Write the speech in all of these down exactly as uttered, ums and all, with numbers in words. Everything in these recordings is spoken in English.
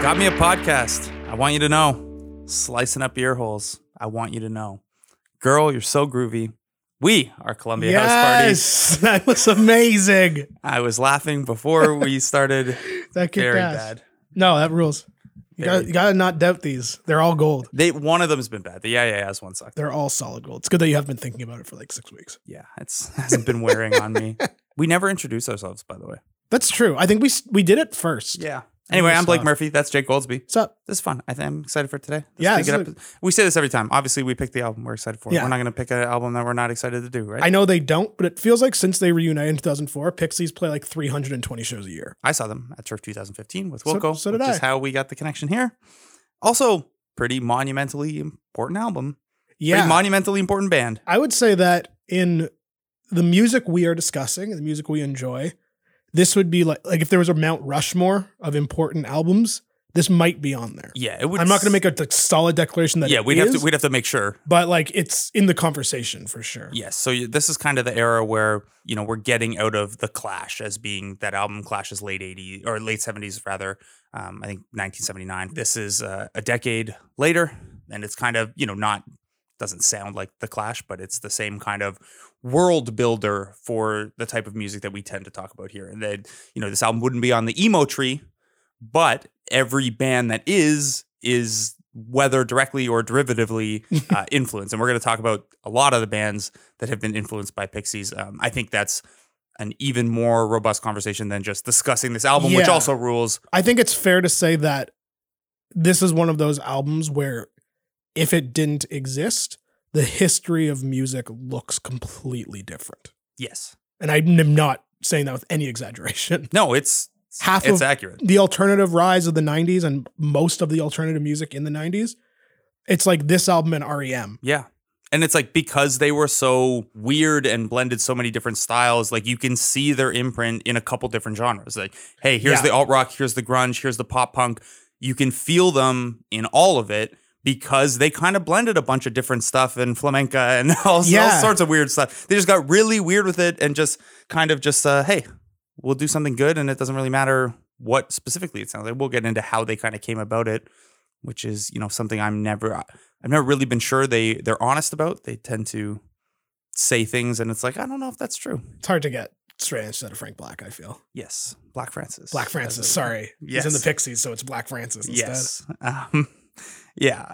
Got me a podcast. I want you to know. Slicing up ear holes. I want you to know. Girl, you're so groovy. We are Columbia yes, House Party. Yes, that was amazing. I was laughing before we started. That kicked Very ass. bad. No, that rules. You Very got you got to not doubt these. They're all gold. They one of them's been bad. The yeah yeah yeahs one sucked. They're all solid gold. It's good that you have been thinking about it for like six weeks. Yeah, it's hasn't been wearing on me. We never introduced ourselves, by the way. That's true. I think we we did it first. Yeah. Anyway, I'm Blake Stuff. Murphy. That's Jake Goldsby. What's up? This is fun. I think I'm excited for today. Let's Yeah, pick it this up. is We say this every time. Obviously, we pick the album we're excited for. Yeah. We're not going to pick an album that we're not excited to do, right? I know they don't, but it feels like since they reunited in two thousand four, Pixies play like three hundred twenty shows a year. I saw them at Turf twenty fifteen with So- Wilco, so did which is I. how we got the connection here. Also, pretty monumentally important album. Yeah. Pretty monumentally important band. I would say that in the music we are discussing, the music we enjoy, this would be like like if there was a Mount Rushmore of important albums, this might be on there. Yeah, it would. I'm not going to make a like, solid declaration that Yeah, it we'd is, have to. We'd have to make sure. but like it's in the conversation for sure. Yes. So you- this is kind of the era where, you know, we're getting out of the Clash as being that album. Clash is late eighties or late seventies rather. Um, I think nineteen seventy-nine. This is uh, a decade later, and it's kind of, you know, not doesn't sound like the Clash, but it's the same kind of world builder for the type of music that we tend to talk about here. And that, you know, this album wouldn't be on the emo tree, but every band that is is whether directly or derivatively uh, influenced. And we're going to talk about a lot of the bands that have been influenced by Pixies. Um, I think that's an even more robust conversation than just discussing this album, which Yeah. also rules. I think it's fair to say that this is one of those albums where if it didn't exist, the history of music looks completely different. Yes. And I'm not saying that with any exaggeration. No, it's Half it's of accurate. the alternative rise of the nineties and most of the alternative music in the nineties, it's like this album and R E M. Yeah. And it's like because they were so weird and blended so many different styles, like you can see their imprint in a couple different genres. Like, hey, here's Yeah. the alt rock, here's the grunge, here's the pop punk. You can feel them in all of it because they kind of blended a bunch of different stuff and flamenco and all, Yeah. all sorts of weird stuff. They just got really weird with it and just kind of just, uh, hey, we'll do something good and it doesn't really matter what specifically it sounds like. We'll get into how they kind of came about it, which is, you know, something I'm never, I've never really been sure they, they're honest about. They tend to say things and it's like, I don't know if that's true. It's hard to get straight instead of Frank Black, I feel. Yes. Black Francis. Black Francis, As a- sorry. Yes. He's in the Pixies, so it's Black Francis instead. Yes. Um, yeah.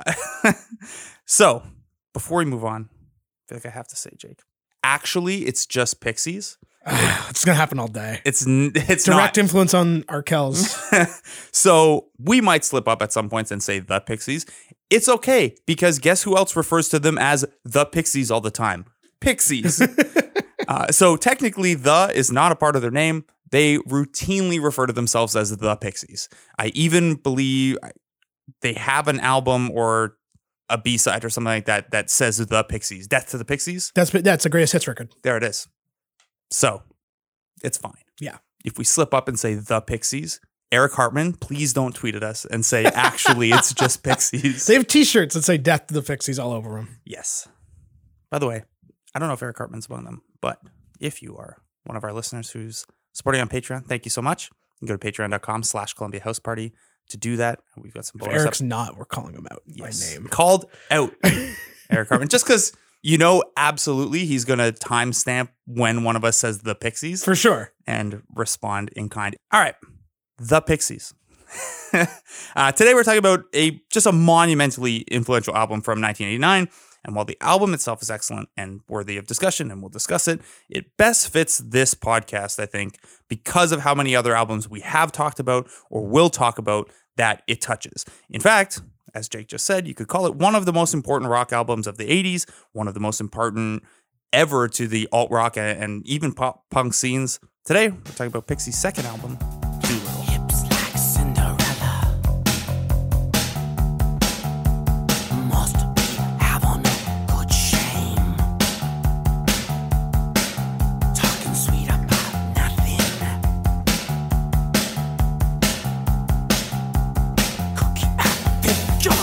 So before we move on, I feel like I have to say, Jake, actually, it's just Pixies. It's going to happen all day. It's, n- it's Direct not. influence on Arkells. So we might slip up at some points and say the Pixies. It's okay because guess who else refers to them as the Pixies all the time? Pixies. uh, so technically, the is not a part of their name. They routinely refer to themselves as the Pixies. I even believe they have an album or a B-side or something like that that says the Pixies. Death to the Pixies. That's that's the greatest hits record. There it is. So it's fine. Yeah. If we slip up and say the Pixies, Eric Hartman, please don't tweet at us and say, actually, it's just Pixies. They have t-shirts that say Death to the Pixies all over them. Yes. By the way, I don't know if Eric Hartman's among them, but if you are one of our listeners who's supporting on Patreon, thank you so much. You can go to patreon.com slash Columbia House Party to do that. We've got some If bonus. Eric's up- not, we're calling him out yes. by name. Called out Eric Hartman. Just because, you know, absolutely he's going to timestamp when one of us says the Pixies For sure. and respond in kind. All right. The Pixies. uh, today we're talking about a just a monumentally influential album from nineteen eighty-nine. And while the album itself is excellent and worthy of discussion, and we'll discuss it, it best fits this podcast, I think, because of how many other albums we have talked about or will talk about that it touches. In fact, as Jake just said, you could call it one of the most important rock albums of the eighties, one of the most important ever to the alt rock and, and even pop punk scenes. Today, we're talking about Pixies' second album, Doolittle. Hips like Cinderella. Must be having a good shame. Talking sweet about nothing. Cookie and picture.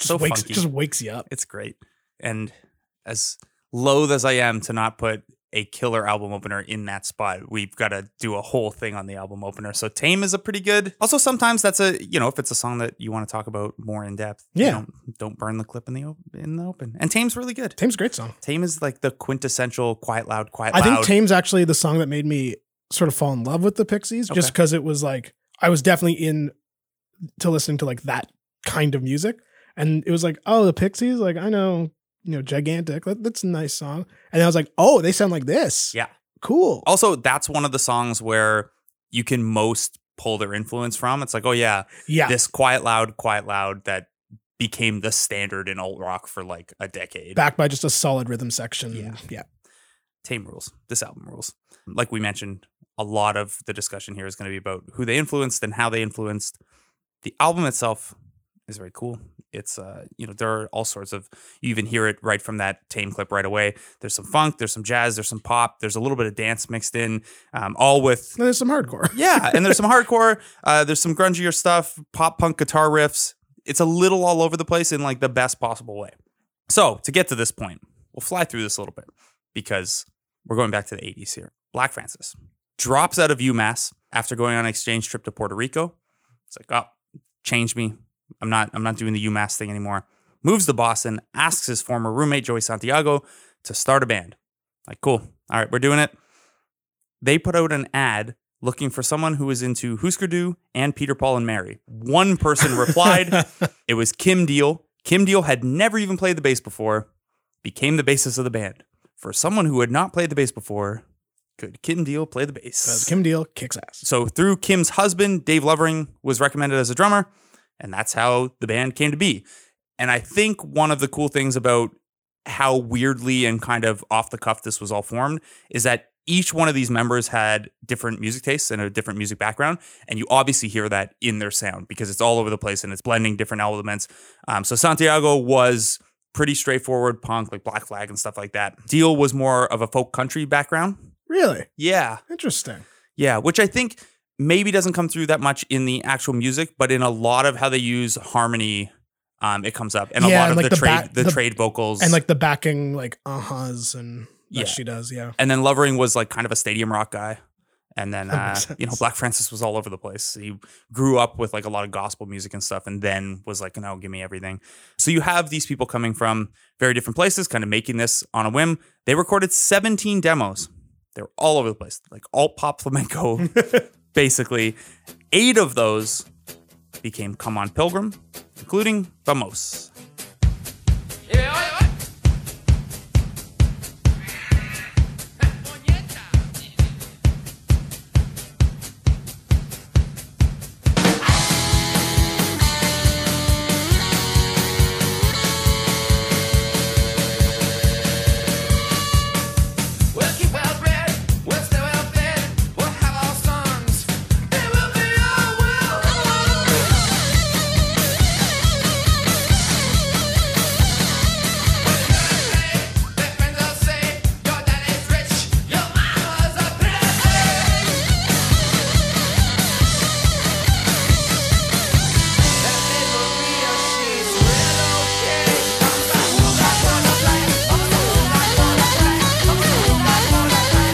Just so wakes funky. just wakes you up. It's great. And as loath as I am to not put a killer album opener in that spot, we've got to do a whole thing on the album opener. So Tame is a pretty good. Also, sometimes that's a, you know, if it's a song that you want to talk about more in depth, Yeah. you don't, don't burn the clip in the op- in the open. And Tame's really good. Tame's a great song. Tame is like the quintessential quiet loud, quiet I loud. think Tame's actually the song that made me sort of fall in love with the Pixies, just Okay. because it was like I was definitely in to listening to like that kind of music, and it was like, oh, the Pixies, like I know, you know, Gigantic, that, that's a nice song, and I was like, oh, they sound like this, Yeah. cool. Also, that's one of the songs where you can most pull their influence from. It's like, oh yeah, Yeah, this quiet loud, quiet loud that became the standard in alt rock for like a decade. backed by just a solid rhythm section. Yeah. yeah. Tame rules. This album rules. Like we mentioned, a lot of the discussion here is going to be about who they influenced and how they influenced. The album itself is very cool. It's, uh, you know, there are all sorts of, you even hear it right from that Tame clip right away. There's some funk, there's some jazz, there's some pop, there's a little bit of dance mixed in, um, all with, And there's some hardcore. yeah, and there's some hardcore, uh, there's some grungier stuff, pop punk guitar riffs. It's a little all over the place in like the best possible way. So to get to this point, we'll fly through this a little bit because we're going back to the eighties here. Black Francis drops out of UMass after going on an exchange trip to Puerto Rico. It's like, oh, change me. I'm not, I'm not doing the UMass thing anymore. Moves to Boston, asks his former roommate, Joey Santiago, to start a band. Like, cool. All right, we're doing it. They put out an ad looking for someone who was into Husker Du and Peter, Paul, and Mary. One person replied. It was Kim Deal. Kim Deal had never even played the bass before, became the bassist of the band. For someone who had not played the bass before, could Kim Deal play the bass? Because Kim Deal kicks ass. So through Kim's husband, Dave Lovering was recommended as a drummer, and that's how the band came to be. And I think one of the cool things about how weirdly and kind of off the cuff this was all formed is that each one of these members had different music tastes and a different music background. And you obviously hear that in their sound because it's all over the place and it's blending different elements. Um, so Santiago was pretty straightforward punk, like Black Flag and stuff like that. Deal was more of a folk country background. Really Yeah. interesting. Yeah, which I think maybe doesn't come through that much in the actual music, but in a lot of how they use harmony, um, it comes up. And Yeah, a lot and of like the, the trade back- the, the- trade vocals. And like the backing, like uh-huhs and that Yeah. she does, yeah. and then Lovering was like kind of a stadium rock guy. And then, That uh, makes you know, sense. Black Francis was all over the place. He grew up with like a lot of gospel music and stuff, and then was like, no, give me everything. So you have these people coming from very different places, kind of making this on a whim. They recorded seventeen demos. They were all over the place, like alt pop flamenco, basically. Eight of those became Come On Pilgrim, including Vamos. We'll keep well bred, we'll stay well fed, we'll have our songs. It will be our will. Their friends will say, your daddy's rich, your mama's a pretty. That little Maria, she's real okay. Who got butterfly? Who got butterfly? Who got butterfly?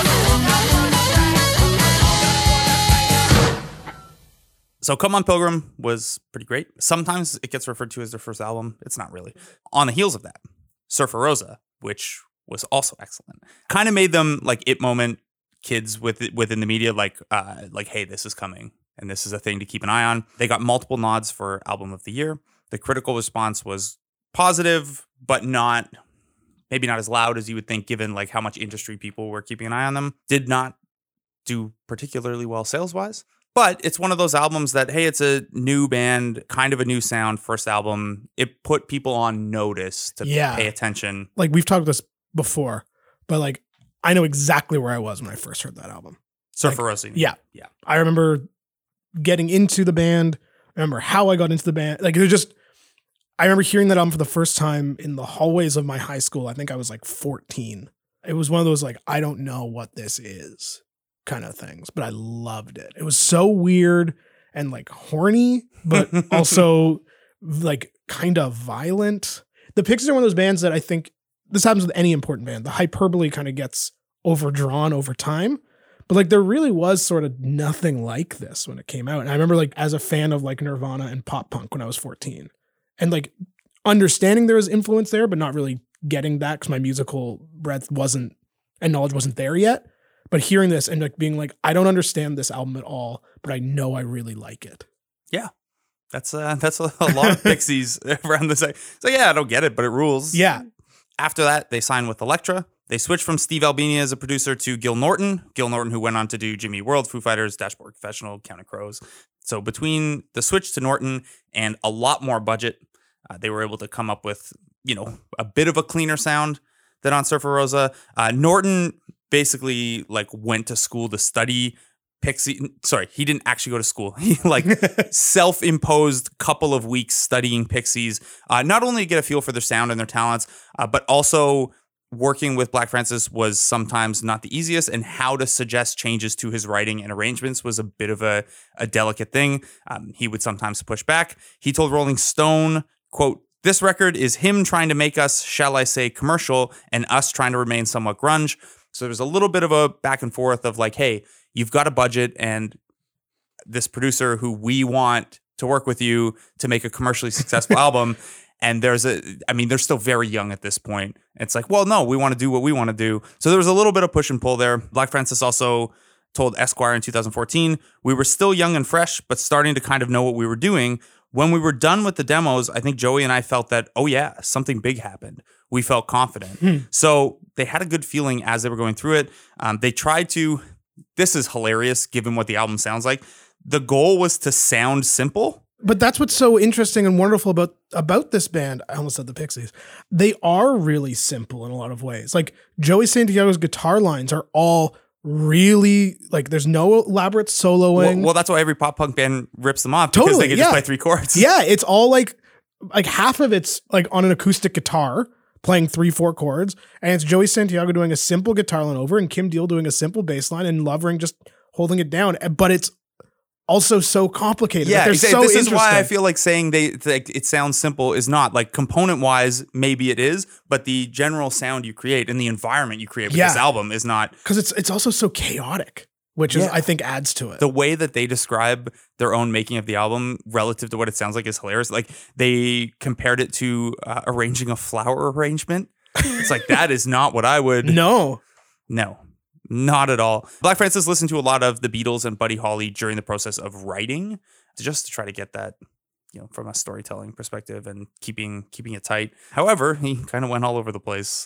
Who got butterfly? So Come On Pilgrim was pretty great. Sometimes it gets referred to as their first album. It's not really. On the heels of that, Surfer Rosa, which was also excellent, kind of made them like it moment kids with within the media, like uh, like hey, this is coming and this is a thing to keep an eye on. They got multiple nods for Album of the Year. The critical response was positive, but not maybe not as loud as you would think, given like how much industry people were keeping an eye on them. Did not do particularly well sales wise. But it's one of those albums that, hey, it's a new band, kind of a new sound, first album. It put people on notice to Yeah. pay attention. Like we've talked about this before, but like I know exactly where I was when I first heard that album. Surfer Rosa. Yeah. Yeah. I remember getting into the band. I remember how I got into the band. Like it was just, I remember hearing that album for the first time in the hallways of my high school. I think I was like fourteen. It was one of those like, I don't know what this is kind of things, but I loved it. It was so weird and like horny, but also like kind of violent. The Pixies are one of those bands that I think this happens with any important band. The hyperbole kind of gets overdrawn over time. But like there really was sort of nothing like this when it came out. And I remember like as a fan of like Nirvana and pop punk when I was fourteen and like understanding there was influence there, but not really getting that because my musical breadth wasn't and knowledge wasn't there yet. But hearing this and like being like, I don't understand this album at all, but I know I really like it. Yeah. That's uh, that's a, a lot of Pixies around the side. So yeah, I don't get it, but it rules. Yeah. After that, they signed with Elektra. They switched from Steve Albini as a producer to Gil Norton. Gil Norton, who went on to do Jimmy World, Foo Fighters, Dashboard Confessional, Counting Crows. So between the switch to Norton and a lot more budget, uh, they were able to come up with, you know, a bit of a cleaner sound than on Surfer Rosa. Uh, Norton basically like went to school to study Pixie. Sorry, he didn't actually go to school. He like self-imposed couple of weeks studying Pixies, uh, not only to get a feel for their sound and their talents, uh, but also working with Black Francis was sometimes not the easiest, and how to suggest changes to his writing and arrangements was a bit of a, a delicate thing. Um, he would sometimes push back. He told Rolling Stone, quote, "This record is him trying to make us, shall I say, commercial, and us trying to remain somewhat grunge." So there's a little bit of a back and forth of like, hey, you've got a budget and this producer who we want to work with you to make a commercially successful album. And there's a, I mean, they're still very young at this point. It's like, well, no, we want to do what we want to do. So there was a little bit of push and pull there. Black Francis also told Esquire in two thousand fourteen, "We were still young and fresh, but starting to kind of know what we were doing. When we were done with the demos, I think Joey and I felt that, oh yeah, something big happened. We felt confident." Hmm. So they had a good feeling as they were going through it. Um, they tried to, this is hilarious given what the album sounds like. The goal was to sound simple. But that's what's so interesting and wonderful about, about this band. I almost said the Pixies. They are really simple in a lot of ways. Like Joey Santiago's guitar lines are all really, like there's no elaborate soloing. Well, well that's why every pop punk band rips them off, totally, because they can yeah. just play three chords. Yeah, it's all like, like half of it's like on an acoustic guitar playing three, four chords. And it's Joey Santiago doing a simple guitar line over and Kim Deal doing a simple bass line and Lovering just holding it down. But it's also so complicated. Yeah, like exactly. So this is why I feel like saying they like it sounds simple is not. Like component wise, maybe it is, but the general sound you create and the environment you create with yeah. this album is not. Because it's it's also so chaotic, which is yeah. I think adds to it. The way that they describe their own making of the album relative to what it sounds like is hilarious. Like they compared it to uh, arranging a flower arrangement. It's like that is not what I would. No, no. Not at all. Black Francis listened to a lot of the Beatles and Buddy Holly during the process of writing, just to try to get that, you know, from a storytelling perspective and keeping keeping it tight. However, he kind of went all over the place.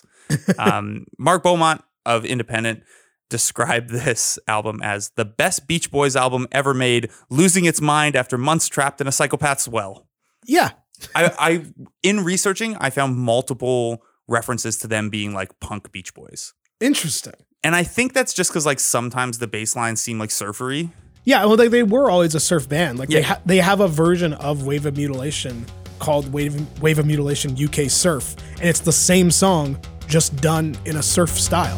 um, Mark Beaumont of Independent described this album as the best Beach Boys album ever made, losing its mind after months trapped in a psychopath's well. Yeah. I, I in researching, I found multiple references to them being like punk Beach Boys. Interesting. And I think that's just because, like, sometimes the bass lines seem like surfery. Yeah, well, they, they were always a surf band. Like, yeah. they ha- they have a version of Wave of Mutilation called Wave, Wave of Mutilation U K Surf. And it's the same song, just done in a surf style.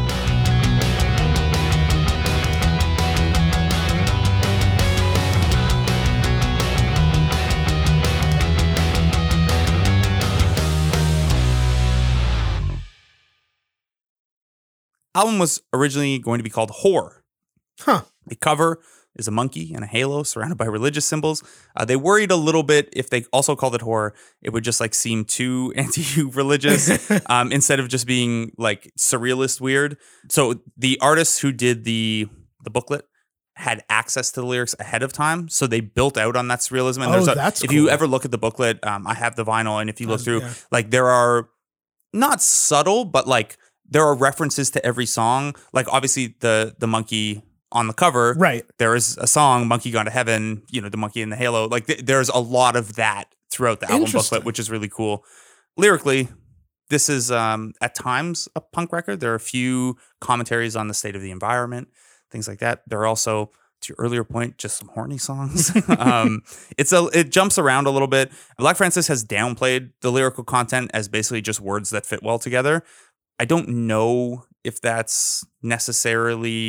Album was originally going to be called Whore. Huh. The cover is a monkey and a halo surrounded by religious symbols. Uh, they worried a little bit if they also called it Whore, it would just like seem too anti-religious um, instead of just being like surrealist weird. So the artists who did the the booklet had access to the lyrics ahead of time, so they built out on that surrealism. And oh, there's a, that's if cool. you ever look at the booklet, um, I have the vinyl, and if you look uh, through, yeah. like there are not subtle, but like there are references to every song. Like obviously the the monkey on the cover, right? There is a song, "Monkey Gone to Heaven." You know, the monkey in the halo. Like th- there's a lot of that throughout the album booklet, which is really cool. Lyrically, this is um, at times a punk record. There are a few commentaries on the state of the environment, things like that. There are also, to your earlier point, just some horny songs. um, it's a it jumps around a little bit. Black Francis has downplayed the lyrical content as basically just words that fit well together. I don't know if that's necessarily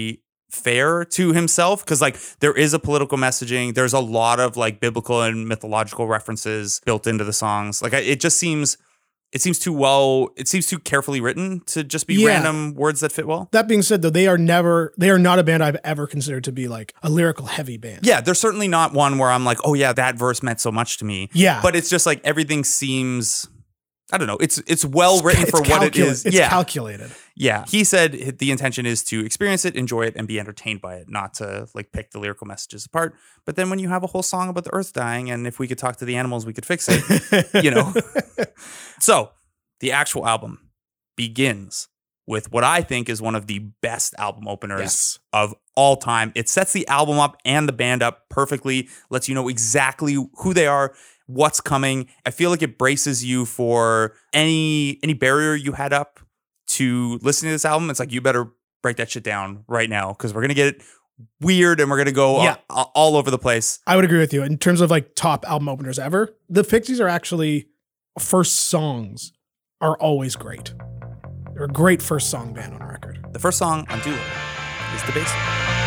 fair to himself, because like there is a political messaging. There's a lot of like biblical and mythological references built into the songs. Like I, it just seems it seems too well. It seems too carefully written to just be Yeah. random words that fit well. That being said, though, they are never, they are not a band I've ever considered to be like a lyrical heavy band. Yeah, there's certainly not one where I'm like, oh yeah, that verse meant so much to me. Yeah. But it's just like everything seems, I don't know. It's it's well written It's for what it calcula- is. It's yeah, calculated. yeah. He said the intention is to experience it, enjoy it, and be entertained by it, not to like pick the lyrical messages apart. But then when you have a whole song about the earth dying, and if we could talk to the animals, we could fix it. you know. So the actual album begins with what I think is one of the best album openers Yes. of all time. It sets the album up and the band up perfectly, lets you know exactly who they are, what's coming. I feel like it braces you for any any barrier you had up to listening to this album. It's like, you better break that shit down right now, because we're going to get weird and we're going to go Yeah. all, all over the place. I would agree with you. In terms of like top album openers ever, the Pixies are actually first songs are always great. They're a great first song band on record. The first song on Doolittle is The Bass.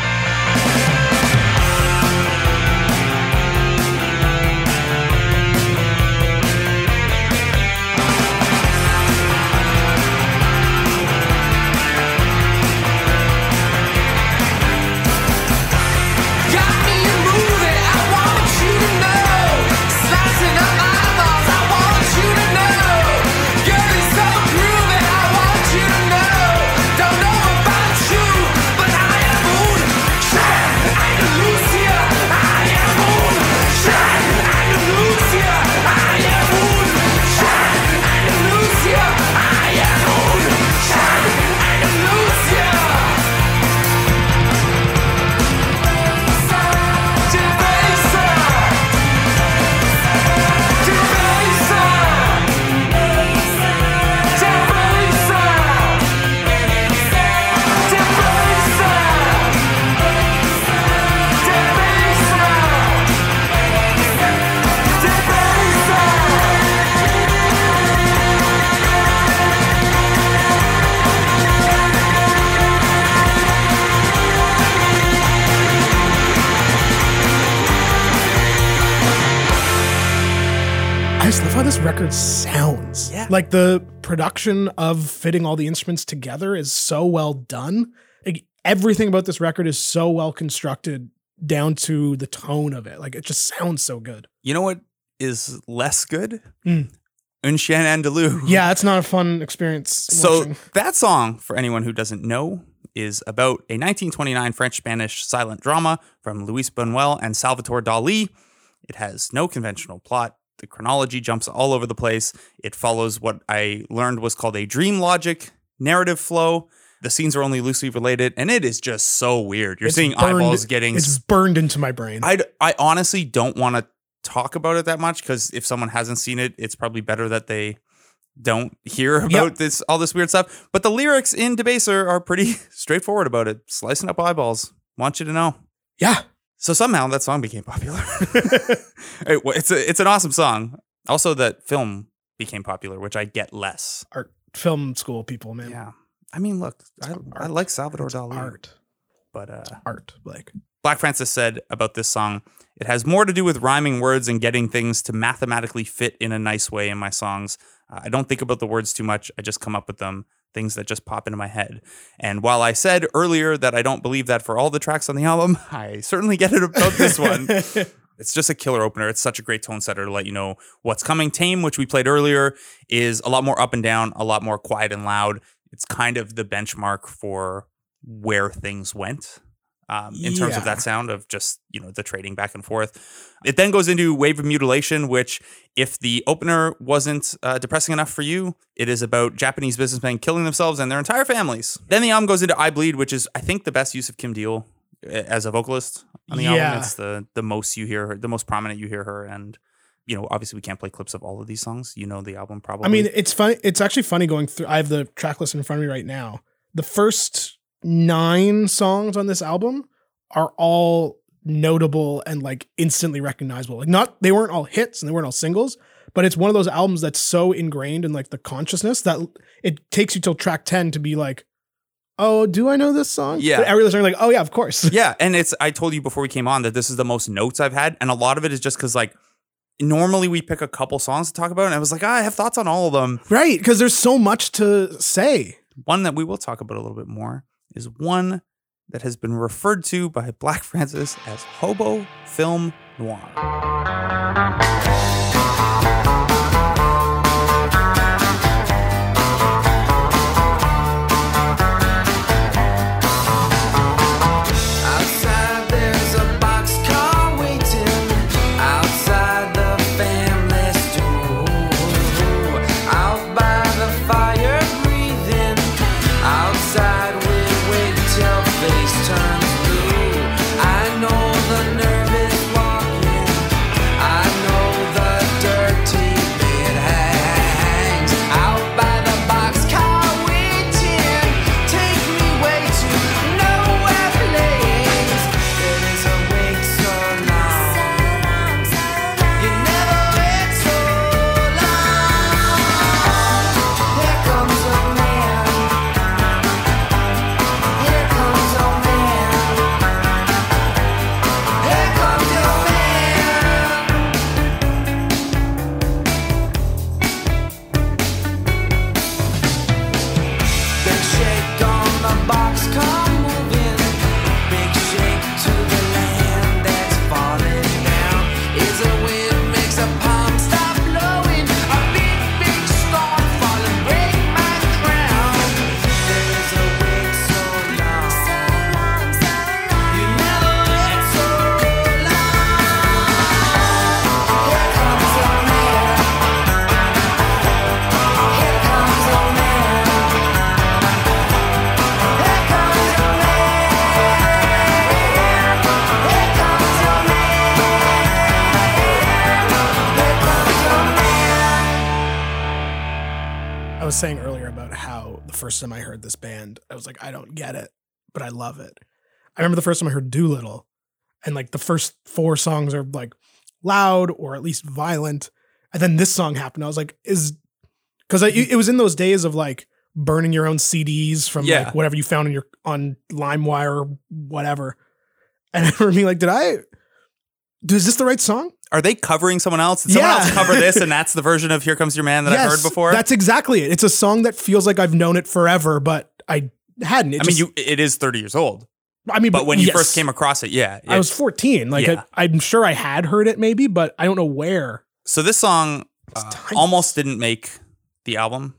Got me moving, I want you to know. Slicing up my eyeballs, I want you to know. Girl, it's so groovy, I want you to know. Don't know about you, but I am moonshine. Andalusia, I am moonshine. Andalusia, I am moonshine. Andalusia, I am moonshine. Andalusia. I just love how this record sounds. Yeah. Like the production of fitting all the instruments together is so well done. Like everything about this record is so well constructed down to the tone of it. Like it just sounds so good. You know what is less good? Mm. Un Chien Andalou. Yeah, it's not a fun experience. So watching. that song, for anyone who doesn't know, is about a nineteen twenty-nine French-Spanish silent drama from Luis Buñuel and Salvatore Dali. It has no conventional plot. The chronology jumps all over the place. It follows what I learned was called a dream logic narrative flow. The scenes are only loosely related, and it is just so weird. You're It's seeing burned- eyeballs getting... It's burned into my brain. I, I honestly don't want to talk about it that much, because if someone hasn't seen it, it's probably better that they don't hear about Yep. this all this weird stuff. But the lyrics in Debaser are pretty straightforward about it. Slicing up eyeballs. Want you to know. yeah. So somehow that song became popular. It- it's a, it's an awesome song. Also, that film became popular, which I get less. Art film school people, man. Yeah. I mean, look, I, I art. like Salvador It's Dali. art. But uh, Art. Like Black Francis said about this song, it has more to do with rhyming words and getting things to mathematically fit in a nice way in my songs. Uh, I don't think about the words too much. I just come up with them, things that just pop into my head. And while I said earlier that I don't believe that for all the tracks on the album, I certainly get it about this one. It's just a killer opener. It's such a great tone setter to let you know what's coming. Tame, which we played earlier, is a lot more up and down, a lot more quiet and loud. It's kind of the benchmark for where things went. Um, in terms of Yeah. that sound of just, you know, the trading back and forth. It then goes into Wave of Mutilation, which, if the opener wasn't uh, depressing enough for you, it is about Japanese businessmen killing themselves and their entire families. Then the album goes into I Bleed, which is, I think, the best use of Kim Deal as a vocalist on the Yeah. album. It's the the most you hear her, the most prominent you hear her. And, you know, obviously we can't play clips of all of these songs. You know the album probably. I mean, it's funny. It's actually funny going through. I have the track list in front of me right now. The first nine songs on this album are all notable and like instantly recognizable. Like not, they weren't all hits and they weren't all singles, but it's one of those albums that's so ingrained in like the consciousness that it takes you till track ten to be like, oh, do I know this song? Yeah. But every listener like, oh yeah, of course. Yeah, and it's I told you before we came on that this is the most notes I've had, and a lot of it is just because like normally we pick a couple songs to talk about, and I was like, ah, I have thoughts on all of them. Right, because there's so much to say. One that we will talk about a little bit more is one that has been referred to by Black Francis as hobo film noir. Outside there's a boxcar waiting outside the family store. Out by the fire breathing. Outside we wait till face turns blue. I know the nervous walking. I know the dirty bed hangs. Out by the boxcar waiting. Take me way to nowhere place. It is a wait so long. You never wait so long. Here comes a man. Here comes a man. Here comes your man. Big shake on the boxcar moving. Big shake to the land that's falling down. Is a wind makes a palm stop blowing. A big, big storm falling, break my crown. There is a wait so long. You never wait so long. Here comes a man. Here comes a man. Here comes a I was saying earlier about how the first time I heard this band, I was like, I don't get it, but I love it. I remember the first time I heard Doolittle, and like the first four songs are like loud or at least violent. And then this song happened. I was like, is because it was in those days of like burning your own C Ds from Yeah. like whatever you found on your on LimeWire or whatever. And I remember being like, did I? Is this the right song? Are they covering someone else? Did someone Yeah. else cover this, and that's the version of Here Comes Your Man that I've heard before? That's exactly it. It's a song that feels like I've known it forever, but I hadn't. It I mean, just- you it is thirty years old, I mean, but when you yes. first came across it, yeah. I was it- fourteen. Like Yeah. I, I'm sure I had heard it maybe, but I don't know where. So this song uh, timeless. almost didn't make the album.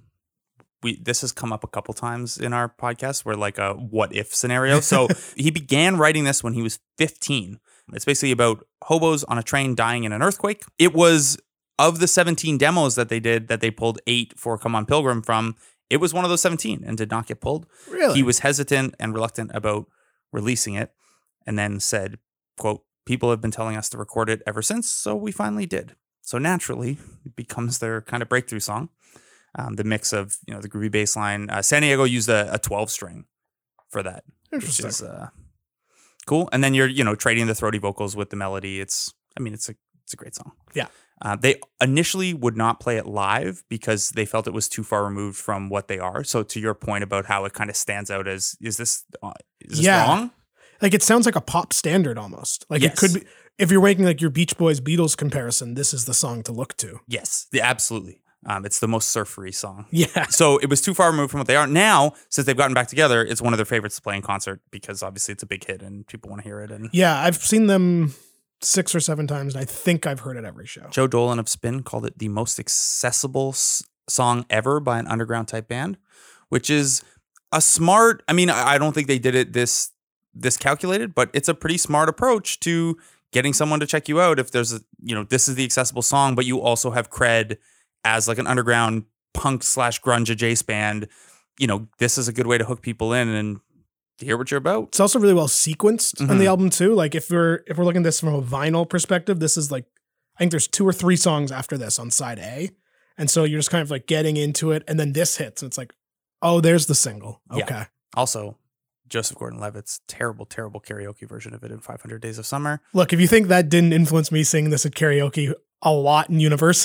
We this has come up a couple times in our podcast where like a what if scenario. So he began writing this when he was fifteen. It's basically about hobos on a train dying in an earthquake. It was of the seventeen demos that they did that they pulled eight for Come On Pilgrim from. It was one of those seventeen and did not get pulled. Really? He was hesitant and reluctant about releasing it, and then said, quote, people have been telling us to record it ever since, so we finally did. So naturally, it becomes their kind of breakthrough song. Um, the mix of, you know, the groovy bass line. Uh, San Diego used a, a twelve string for that, which Interesting. is uh, cool. And then you're, you know, trading the throaty vocals with the melody. It's, I mean, it's a, it's a great song. Yeah. Uh, they initially would not play it live because they felt it was too far removed from what they are. So to your point about how it kind of stands out as, is this, uh, is this Yeah. wrong? Like it sounds like a pop standard almost. Like Yes. it could be if you're making like your Beach Boys Beatles comparison, this is the song to look to. Yes, the, absolutely. Um, it's the most surfery song. Yeah. So it was too far removed from what they are. Now, since they've gotten back together, it's one of their favorites to play in concert because obviously it's a big hit and people want to hear it. And Yeah, I've seen them six or seven times, and I think I've heard it every show. Joe Dolan of Spin called it the most accessible s- song ever by an underground type band, which is a smart. I mean, I I don't think they did it this this calculated, but it's a pretty smart approach to getting someone to check you out. If there's a, you know, this is the accessible song, but you also have cred as like an underground punk slash grunge adjacent band. You know, this is a good way to hook people in and hear what you're about. It's also really well sequenced on Mhm. the album too. Like if we're if we're looking at this from a vinyl perspective, this is like I think there's two or three songs after this on side A. And so you're just kind of like getting into it, and then this hits, and it's like, oh, there's the single. Yeah. Okay. Also, Joseph Gordon-Levitt's terrible, terrible karaoke version of it in five hundred Days of Summer. Look, if you think that didn't influence me singing this at karaoke a lot in university,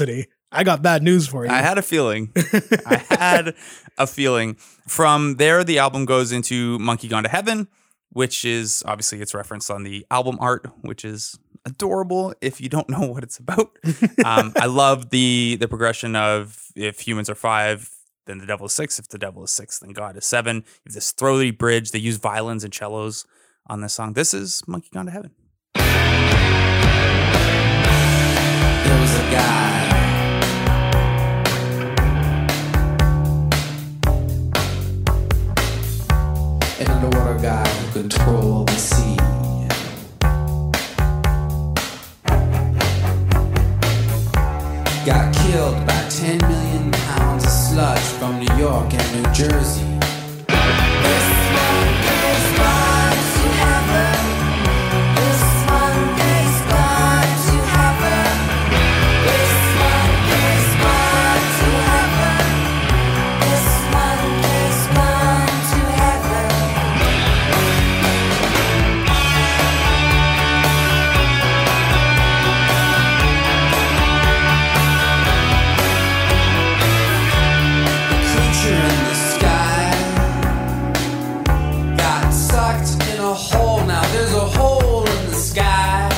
I got bad news for you. I had a feeling. I had a feeling. From there, the album goes into Monkey Gone to Heaven, which is obviously it's referenced on the album art, which is adorable if you don't know what it's about. um, I love the the progression of if humans are five, then the devil is six. If the devil is six, then God is seven. You have this throaty bridge. They use violins and cellos on this song. This is Monkey Gone to Heaven. There was a guy an underwater guy who controlled the sea. Got killed by ten million pounds of sludge from New York and New Jersey. This one is gone to heaven. This one is gone to heaven. This one is gone to heaven. This one is gone to heaven. Creature in the sky got sucked in a hole. Now there's a hole in the sky,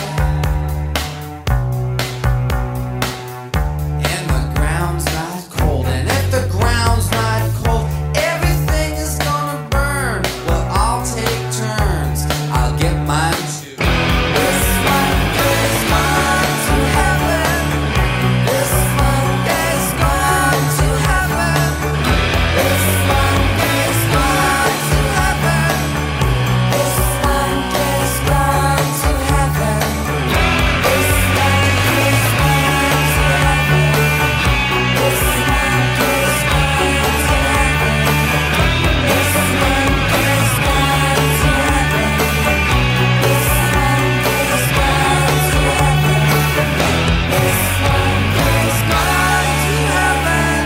and the ground's not cold. And if the ground's not cold, everything is gonna burn. Well, I'll take turns. I'll get mine too. This one is gone to heaven. This one is gone to heaven. This one is gone to heaven. This one is gone to heaven. This one is gone to heaven. This one is gone to heaven. This one is gone to heaven. This one is gone to heaven. This one is gone to heaven.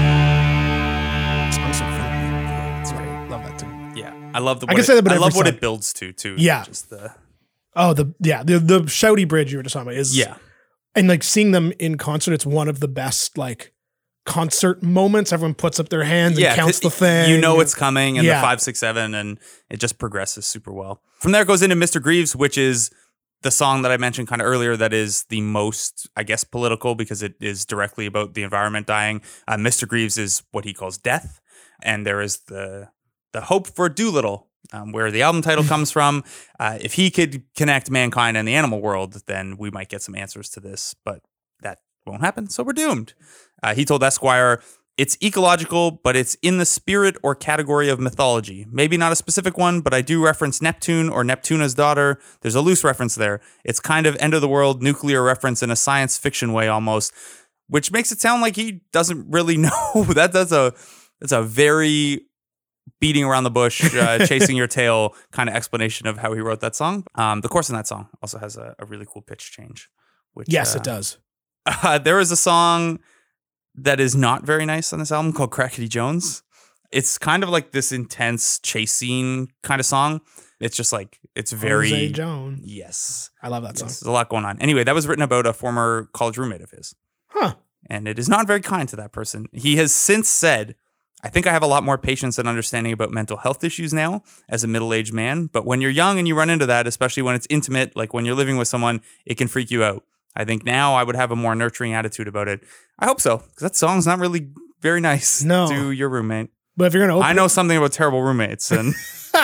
It's so funny. That's right. Love that too. Yeah, I love the. I what can it- say that about I love every what song. it builds to too. Yeah. just the Oh, the yeah, the the shouty bridge you were just talking about is yeah. and like seeing them in concert, it's one of the best like concert moments. Everyone puts up their hands Yeah, and counts the 'cause thing. You know it's coming, and Yeah. the five, six, seven, and it just progresses super well. From there, it goes into Mister Greaves, which is the song that I mentioned kind of earlier. That is the most, I guess, political because it is directly about the environment dying. Uh, Mister Greaves is what he calls death, and there is the the hope for Doolittle, um, where the album title comes from. Uh, if he could connect mankind and the animal world, then we might get some answers to this, but that won't happen, so we're doomed. Uh, he told Esquire, it's ecological, but it's in the spirit or category of mythology. Maybe not a specific one, but I do reference Neptune or Neptuna's daughter. There's a loose reference there. It's kind of end of the world nuclear reference in a science fiction way almost, which makes it sound like he doesn't really know. that that's a that's a very beating around the bush, uh, chasing your tail kind of explanation of how he wrote that song. Um, the chorus in that song also has a, a really cool pitch change. Which, Yes, uh, it does. Uh, there is a song that is not very nice on this album called Crackety Jones. It's kind of like this intense chase scene kind of song. It's just like, it's very... Jose Jones. Yes. I love that song. Yes, there's a lot going on. Anyway, that was written about a former college roommate of his. Huh. And it is not very kind to that person. He has since said, I think I have a lot more patience and understanding about mental health issues now as a middle-aged man. But when you're young and you run into that, especially when it's intimate, like when you're living with someone, it can freak you out. I think now I would have a more nurturing attitude about it. I hope so, because that song's not really very nice No. to your roommate. But if you're gonna open, I know something about terrible roommates, and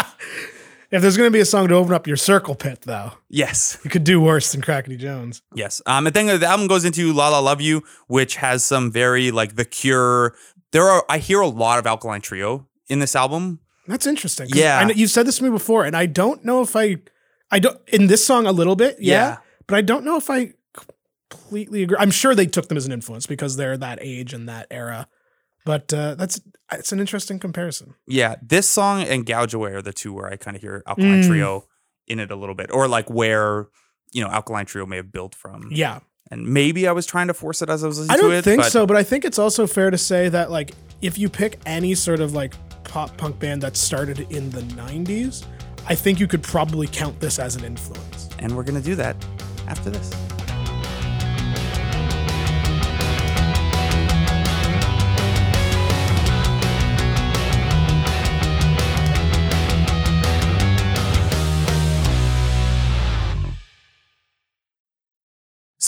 if there's gonna be a song to open up your circle pit, though, yes, you could do worse than Crackety Jones. yes. Um, and then the album goes into La La Love You, which has some very like The Cure. There are I hear a lot of Alkaline Trio in this album. That's interesting. 'cause Yeah. I know, you've said this to me before, and I don't know if I, I don't in this song a little bit, yeah, Yeah. but I don't know if I completely agree. I'm sure they took them as an influence because they're that age and that era. But uh, that's it's an interesting comparison. Yeah, this song and Gouge Away are the two where I kind of hear Alkaline Mm. Trio in it a little bit, or like where you know Alkaline Trio may have built from. Yeah, And maybe I was trying to force it as I was listening I don't to it. think but so, but I think it's also fair to say that like if you pick any sort of like pop punk band that started in the nineties, I think you could probably count this as an influence. And we're gonna do that after this.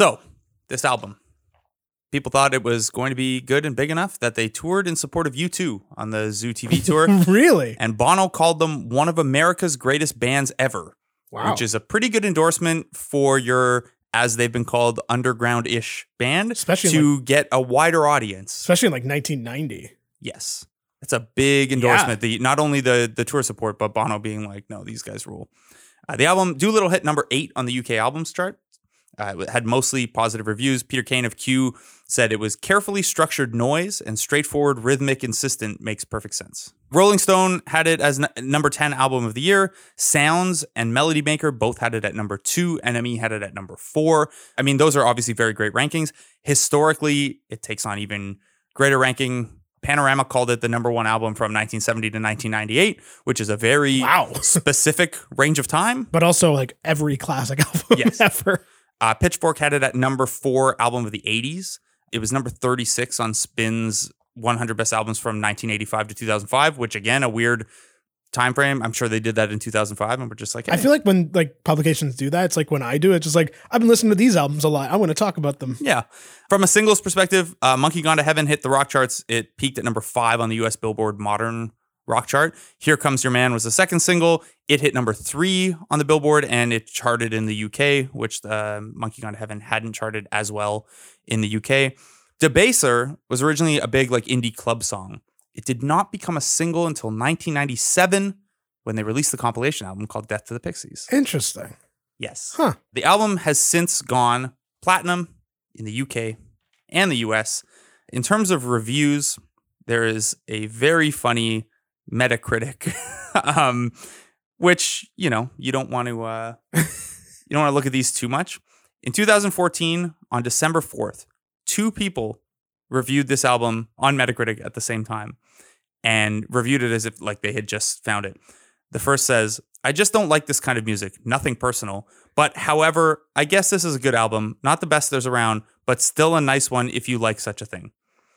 So, this album. People thought it was going to be good and big enough that they toured in support of U two on the Zoo T V tour. Really? And Bono called them one of America's greatest bands ever. Wow. Which is a pretty good endorsement for your, as they've been called, underground-ish band. Especially to like, get a wider audience. Especially in like nineteen ninety. Yes. It's a big endorsement. Yeah. The Not only the, the tour support, but Bono being like, no, these guys rule. Uh, the album, Doolittle hit number eight on the U K albums chart. Uh, it had mostly positive reviews. Peter Kane of Q said it was carefully structured noise and straightforward, rhythmic, insistent, makes perfect sense. Rolling Stone had it as n- number ten album of the year. Sounds and Melody Maker both had it at number two. N M E had it at number four. I mean, those are obviously very great rankings. Historically, it takes on even greater ranking. Panorama called it the number one album from nineteen seventy to nineteen ninety-eight, which is a very wow. specific range of time. But also like every classic album yes. ever. Uh, Pitchfork had it at number four album of the eighties. It was number thirty-six on Spin's one hundred best albums from nineteen eighty-five to two thousand five, which again, a weird time frame. I'm sure they did that in two thousand five and we're just like, hey. I feel like when like publications do that, it's like when I do it, it's just like, I've been listening to these albums a lot. I want to talk about them. Yeah. From a singles perspective, uh, Monkey Gone to Heaven hit the rock charts. It peaked at number five on the U S Billboard Modern Rock chart. Here Comes Your Man was the second single. It hit number three on the Billboard and it charted in the U K, which uh, Monkey Gone to Heaven hadn't charted as well in the U K. Debaser was originally a big like indie club song. It did not become a single until nineteen ninety-seven when they released the compilation album called Death to the Pixies. Interesting. Yes. Huh. The album has since gone platinum in the U K and the U S. In terms of reviews, there is a very funny Metacritic, um, which, you know, you don't want to uh, you don't want to look at these too much. In two thousand fourteen, on December fourth, two people reviewed this album on Metacritic at the same time and reviewed it as if like they had just found it. The first says, I just don't like this kind of music. Nothing personal. But however, I guess this is a good album. Not the best there's around, but still a nice one if you like such a thing.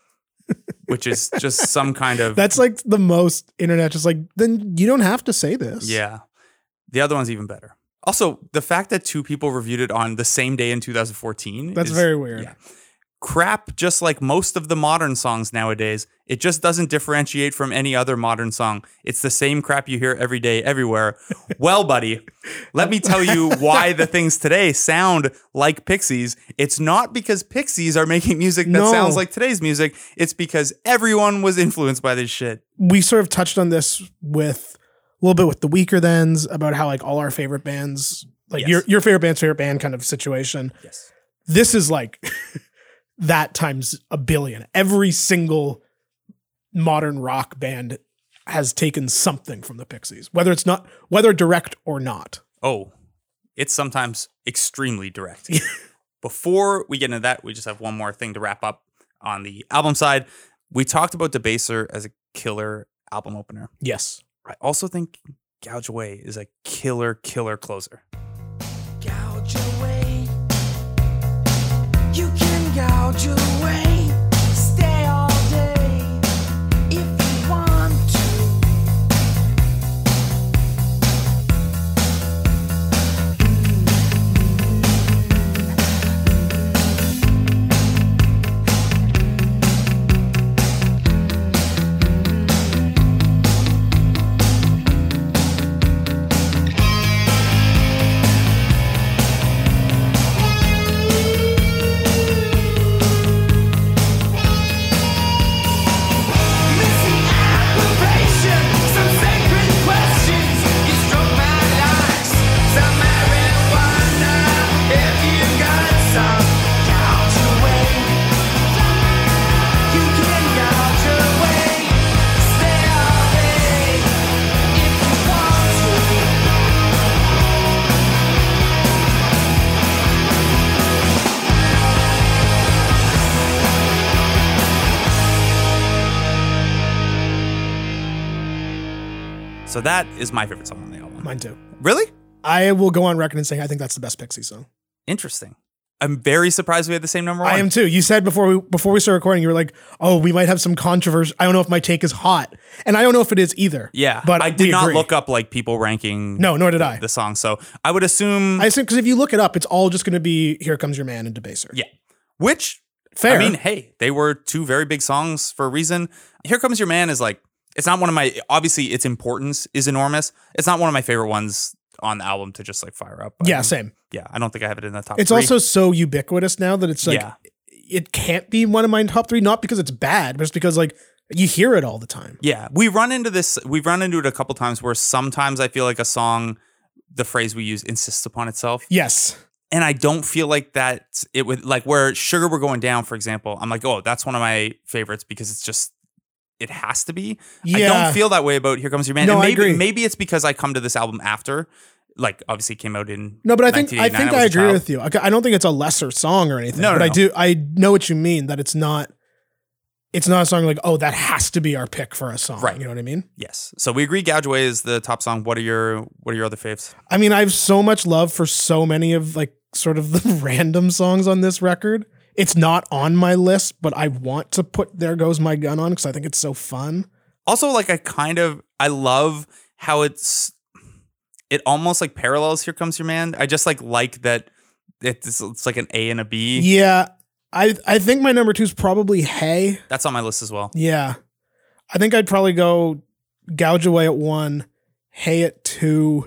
Which is just some kind of... That's like the most internet. Just like, then you don't have to say this. Yeah. The other one's even better. Also, the fact that two people reviewed it on the same day in two thousand fourteen. That's is, very weird. Yeah. Crap, just like most of the modern songs nowadays, it just doesn't differentiate from any other modern song. It's the same crap you hear every day, everywhere. Well, buddy, let me tell you why the things today sound like Pixies. It's not because Pixies are making music that No. sounds like today's music. It's because everyone was influenced by this shit. We sort of touched on this with a little bit with the Weaker Thans about how like all our favorite bands, like Yes. your your favorite band's favorite band kind of situation. Yes. This is like that times a billion. Every single modern rock band has taken something from the Pixies, whether it's not, whether direct or not. Oh, it's sometimes extremely direct. Before we get into that, we just have one more thing to wrap up on the album side. We talked about Debaser as a killer album opener. Yes. I also think Gouge Away is a killer, killer closer. Gouge away. You can gouge away. Stay all day if you want to. Missing approbation, some sacred questions. You struck my lights, some marijuana. If you got some, gouge away. You can gouge away. Stay all day if you want to. So that is my favorite song on the album. Mine too. Really? I will go on record and say I think that's the best Pixie song. Interesting. I'm very surprised we had the same number one. I am too. You said before we before we started recording, you were like, "Oh, we might have some controversy. I don't know if my take is hot," and I don't know if it is either. Yeah, but I did we not agree. look up like people ranking. No, nor did I. The song, so I would assume. I assume because if you look it up, it's all just going to be "Here Comes Your Man" and "Debaser." Yeah, which Fair. I mean, hey, they were two very big songs for a reason. Here Comes Your Man is like, it's not one of my, obviously its importance is enormous. It's not one of my favorite ones on the album to just like fire up. I Yeah, mean, same. Yeah, I don't think I have it in the top It's three. also so ubiquitous now that it's like Yeah. it can't be one of my top three, not because it's bad, but just because like you hear it all the time. Yeah, we run into this, we've run into it a couple times where sometimes I feel like a song, the phrase we use, insists upon itself. Yes. And I don't feel like that it would, like where Sugar We're Going Down, for example, I'm like, oh, that's one of my favorites because it's just, it has to be. I Yeah. don't feel that way about Here Comes Your Man. No, and I maybe, agree. maybe it's because I come to this album after, like obviously it came out in No, but I think I nineteen eighty-nine. think was I a agree child. with you. Okay, I don't think it's a lesser song or anything. No, no, but I no. do. I know what you mean. That it's not. It's not a song like, oh, that has to be our pick for a song. Right. You know what I mean? Yes. So we agree Gouge Away is the top song. What are your what are your other faves? I mean, I have so much love for so many of like sort of the random songs on this record. It's not on my list, but I want to put "There Goes My Gun" on because I think it's so fun. Also, like I kind of I love how it's it almost like parallels Here Comes Your Man. I just like like that it's it's like an A and a B. Yeah, I I think my number two is probably "Hey." That's on my list as well. Yeah, I think I'd probably go "Gouge Away" at one, "Hey" at two.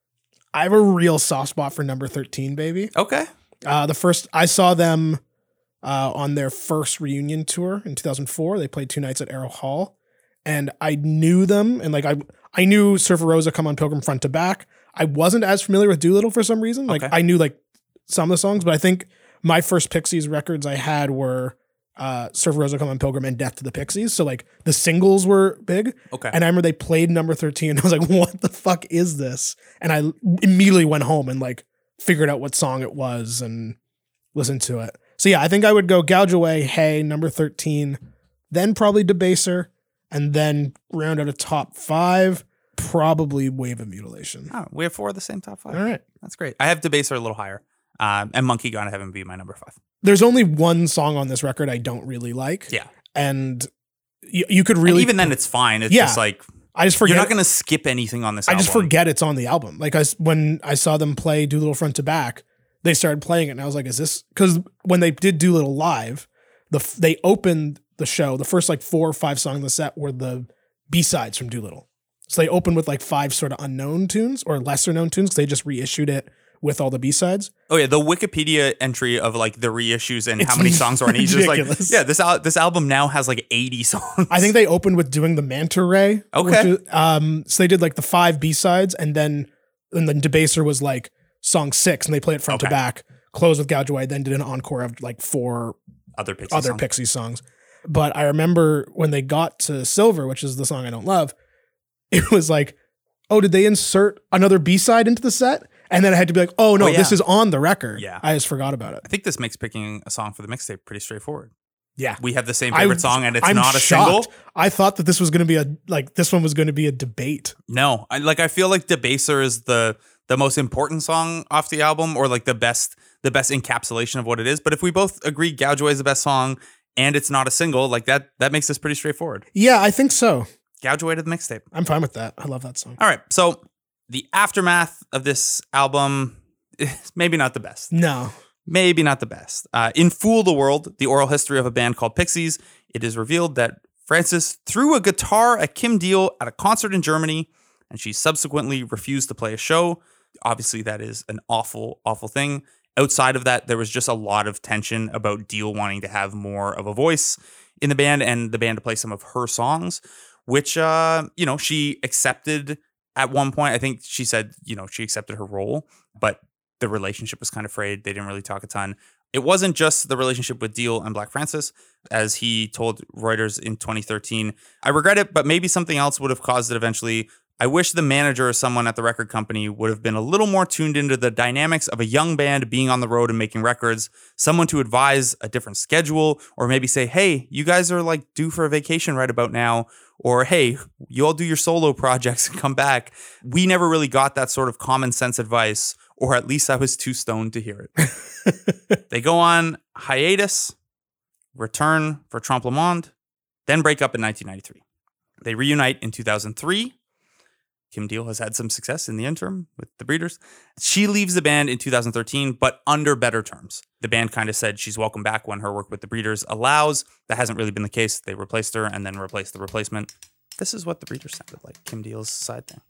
I have a real soft spot for number thirteen, baby. Okay. Uh, the first I saw them uh, on their first reunion tour in two thousand four. They played two nights at Arrow Hall, and I knew them. And like I, I knew Surfer Rosa, Come on Pilgrim front to back. I wasn't as familiar with Doolittle for some reason. Like Okay. I knew like some of the songs, but I think my first Pixies records I had were uh, Surfer Rosa, Come on Pilgrim, and Death to the Pixies. So like the singles were big. Okay. And I remember they played number thirteen. And I was like, what the fuck is this? And I immediately went home and like figured out what song it was and listened to it. So yeah, I think I would go Gouge Away, Hey, number thirteen, then probably Debaser, and then round out a top five, probably Wave of Mutilation. Oh, we have four of the same top five. All right. That's great. I have Debaser a little higher. Um, and Monkey Gone Heaven be my number five. There's only one song on this record I don't really like. Yeah. And you, you could And really, even then it's fine. It's Yeah. just like I just forget. you're not going to skip anything on this I album. just forget it's on the album. Like I, s- when I saw them play Doolittle front to back, they started playing it, and I was like, "Is this?" Because when they did Doolittle live, the f- they opened the show. The first like four or five songs in the set were the B sides from Doolittle. So they opened with like five sort of unknown tunes or lesser known tunes because they just reissued it with all the B sides. Oh yeah, the Wikipedia entry of like the reissues and It's how many songs are on each is like, ridiculous. yeah, this al- this album now has like eighty songs. I think they opened with doing the Manta Ray. Okay. which is- um, so they did like the five B sides, and then and then Debaser was like song six, and they played it front to Okay. back. Closed with Gouge Away, then did an encore of like four other Pixies other songs. Pixie songs. But I remember when they got to Silver, which is the song I don't love, it was like, oh, did they insert another B side into the set? And then I had to be like, oh no, Oh, yeah. this is on the record. Yeah. I just forgot about it. I think this makes picking a song for the mixtape pretty straightforward. Yeah. We have the same I- favorite song and it's I'm not a shocked. single. I thought that this was going to be a like this one was going to be a debate. No, I like I feel like Debaser is the the most important song off the album, or like the best the best encapsulation of what it is. But if we both agree Gouge Away is the best song and it's not a single, like that that makes this pretty straightforward. Yeah, I think so. Gouge Away to the mixtape. I'm fine with that. I love that song. All right, so the aftermath of this album is maybe not the best. No. Maybe not the best. Uh, in Fool the World, the oral history of a band called Pixies, it is revealed that Frances threw a guitar at Kim Deal at a concert in Germany, and she subsequently refused to play a show. Obviously, that is an awful, awful thing. Outside of that, there was just a lot of tension about Deal wanting to have more of a voice in the band and the band to play some of her songs, which, uh, you know, she accepted at one point. I think she said, you know, she accepted her role, but the relationship was kind of frayed. They didn't really talk a ton. It wasn't just the relationship with Deal and Black Francis. As he told Reuters in twenty thirteen, I regret it, but maybe something else would have caused it eventually. I wish the manager or someone at the record company would have been a little more tuned into the dynamics of a young band being on the road and making records, someone to advise a different schedule, or maybe say, hey, you guys are like due for a vacation right about now, or hey, you all do your solo projects and come back. We never really got that sort of common sense advice or at least I was too stoned to hear it. They go on hiatus, return for Trompe le Monde, then break up in nineteen ninety-three. They reunite in two thousand three. Kim Deal has had some success in the interim with the Breeders. She leaves the band in two thousand thirteen, but under better terms. The band kind of said she's welcome back when her work with the Breeders allows. That hasn't really been the case. They replaced her and then replaced the replacement. This is what the Breeders sounded like, Kim Deal's side thing.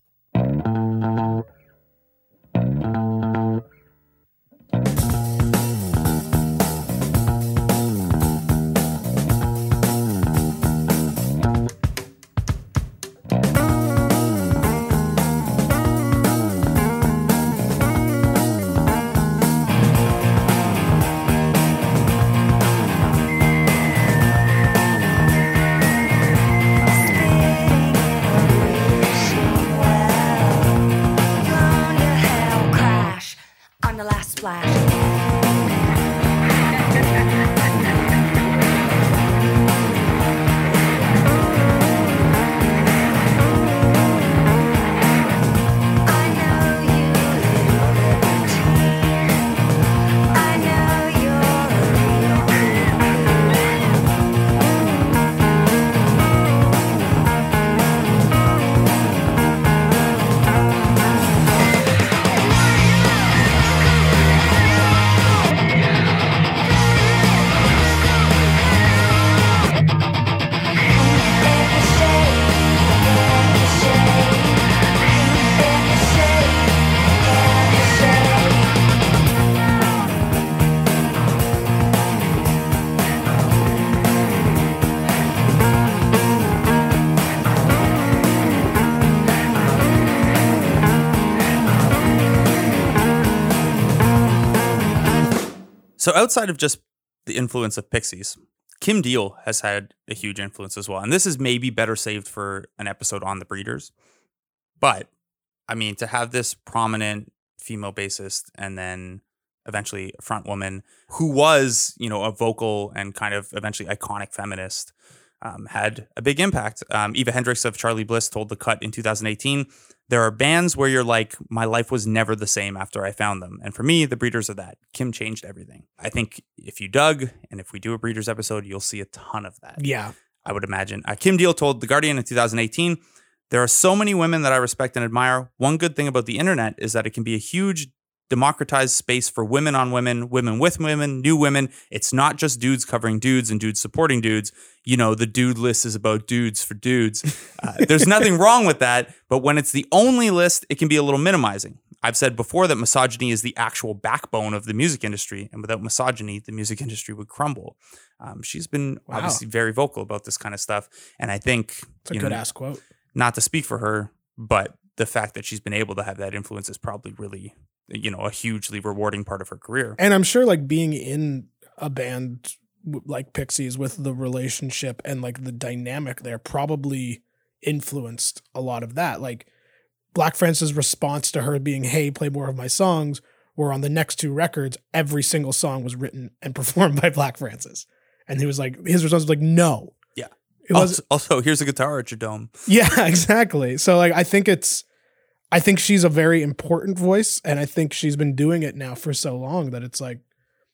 So outside of just the influence of Pixies, Kim Deal has had a huge influence as well. And this is maybe better saved for an episode on the Breeders. But, I mean, to have this prominent female bassist and then eventually a front woman who was, you know, a vocal and kind of eventually iconic feminist um, had a big impact. Um, Eva Hendricks of Charlie Bliss told The Cut in two thousand eighteen, there are bands where you're like, my life was never the same after I found them. And for me, the Breeders are that. Kim changed everything. I think if you dug, and if we do a Breeders episode, you'll see a ton of that. Yeah. I would imagine. Uh, Kim Deal told The Guardian in two thousand eighteen, there are so many women that I respect and admire. One good thing about the internet is that it can be a huge democratized space for women on women, women with women, new women. It's not just dudes covering dudes and dudes supporting dudes. You know, the dude list is about dudes for dudes. Uh, there's nothing wrong with that. But when it's the only list, it can be a little minimizing. I've said before that misogyny is the actual backbone of the music industry. And without misogyny, the music industry would crumble. Um, she's been wow. obviously very vocal about this kind of stuff. And I think it's a good know, ass quote. Not to speak for her, but the fact that she's been able to have that influence is probably really, you know, a hugely rewarding part of her career. And I'm sure like being in a band like Pixies with the relationship and like the dynamic there probably influenced a lot of that. Like Black Francis' response to her being, hey, play more of my songs, where on the next two records, every single song was written and performed by Black Francis. And he was like, his response was like, no. Yeah. It was also, also, here's a guitar at your dome. Yeah, exactly. So like, I think it's, I think she's a very important voice, and I think she's been doing it now for so long that it's like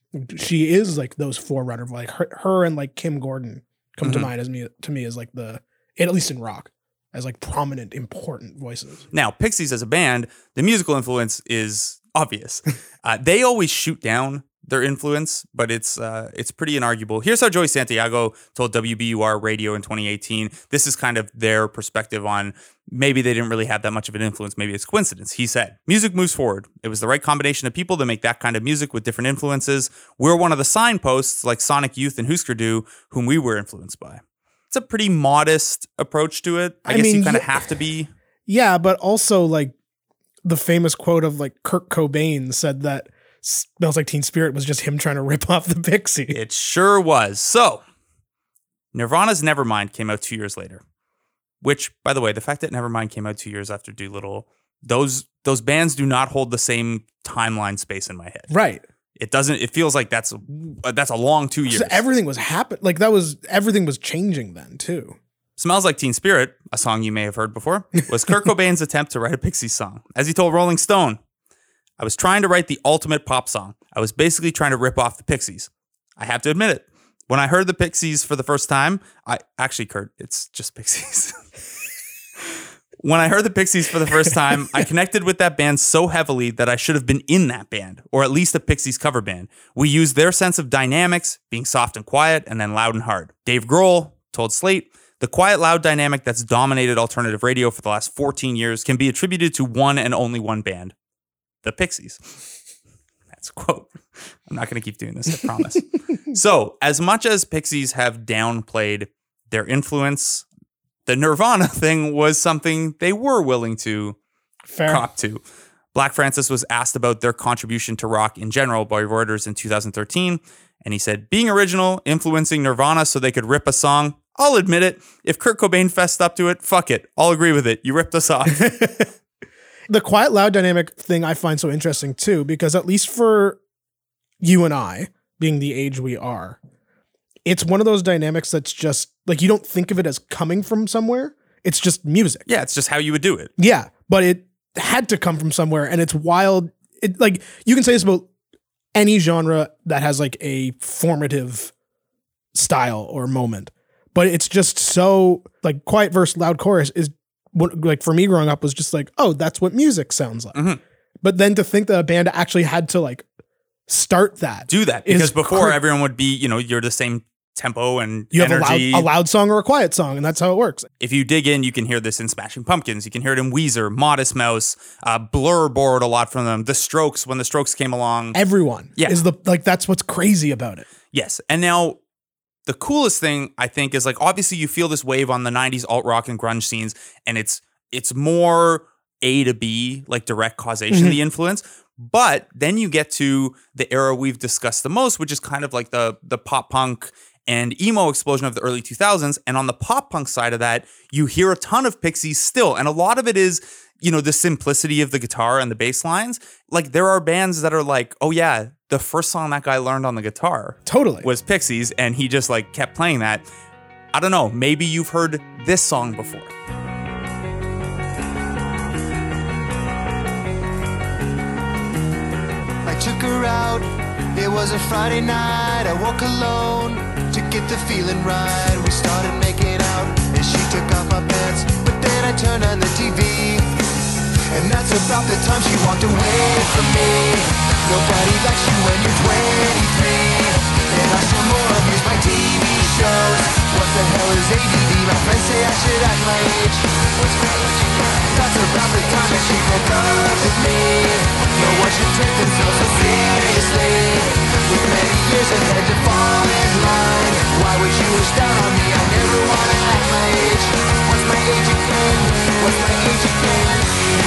she is like those forerunner, like her, her and like Kim Gordon come mm-hmm. to mind as me to me as like the, at least in rock, as like prominent, important voices. Now, Pixies as a band, the musical influence is obvious. uh, they always shoot down their influence, but it's uh, it's pretty inarguable. Here's how Joey Santiago told W B U R Radio in twenty eighteen. This is kind of their perspective on maybe they didn't really have that much of an influence. Maybe it's coincidence. He said, music moves forward. It was the right combination of people to make that kind of music with different influences. We're one of the signposts like Sonic Youth and Husker Du, whom we were influenced by. It's a pretty modest approach to it. I, I guess mean, you kind of yeah, have to be. Yeah, but also like the famous quote of like Kurt Cobain said that Smells Like Teen Spirit was just him trying to rip off the Pixies. It sure was. So, Nirvana's Nevermind came out two years later. Which, by the way, the fact that Nevermind came out two years after Doolittle, those those bands do not hold the same timeline space in my head. Right. It doesn't. It feels like that's a, that's a long two years. So everything was happening. Like that was everything was changing then too. Smells Like Teen Spirit, a song you may have heard before, was Kurt Cobain's attempt to write a Pixies song. As he told Rolling Stone, I was trying to write the ultimate pop song. I was basically trying to rip off the Pixies. I have to admit it. When I heard the Pixies for the first time, I actually, Kurt, it's just Pixies. When I heard the Pixies for the first time, I connected with that band so heavily that I should have been in that band, or at least a Pixies cover band. We used their sense of dynamics, being soft and quiet, and then loud and hard. Dave Grohl told Slate, the quiet, loud dynamic that's dominated alternative radio for the last fourteen years can be attributed to one and only one band, the Pixies. That's a quote. I'm not going to keep doing this, I promise. So, as much as Pixies have downplayed their influence, the Nirvana thing was something they were willing to Fair. cop to. Black Francis was asked about their contribution to rock in general by Reuters in two thousand thirteen, and he said, being original, influencing Nirvana so they could rip a song, I'll admit it. If Kurt Cobain fessed up to it, fuck it. I'll agree with it. You ripped us off. The quiet, loud dynamic thing I find so interesting too, because at least for you and I, being the age we are, it's one of those dynamics that's just like, you don't think of it as coming from somewhere. It's just music. Yeah, it's just how you would do it. Yeah, but it had to come from somewhere, and it's wild. It like you can say this about any genre that has like a formative style or moment, but it's just so like quiet verse, loud chorus is what, like for me growing up was just like, oh, that's what music sounds like. Mm-hmm. But then to think that a band actually had to like start that, Do that. Because is before cra- everyone would be, you know, you're the same tempo and you have a energy. loud, a loud song or a quiet song, and that's how it works. If you dig in, you can hear this in Smashing Pumpkins. You can hear it in Weezer, Modest Mouse, uh, Blur borrowed a lot from them. The Strokes, when the Strokes came along. Everyone Yeah. is the like that's what's crazy about it. Yes. And now the coolest thing I think is like, obviously you feel this wave on the nineties alt rock and grunge scenes, and it's it's more A to B, like direct causation, Mm-hmm. the influence. But then you get to the era we've discussed the most, which is kind of like the the pop punk and emo explosion of the early two thousands. And on the pop punk side of that, you hear a ton of Pixies still. And a lot of it is, you know, the simplicity of the guitar and the bass lines. Like there are bands that are like, oh yeah, the first song that guy learned on the guitar Totally. was Pixies, and he just like kept playing that. I don't know, maybe you've heard this song before. I took her out, it was a Friday night. I woke alone to get the feeling right. We started making out and she took off my pants, but then I turned on the T V, and that's about the time she walked away from me. Nobody likes you when you're twenty-three, and I still more abuse my T V shows. What the hell is A D D? My friends say I should act my age. What's my age again? That's about the time that she broke up with me. No one should take themselves so seriously, with many years ahead to fall in line. Why would you wish down on me? I never wanna act my age. What's my age again? What's my age again?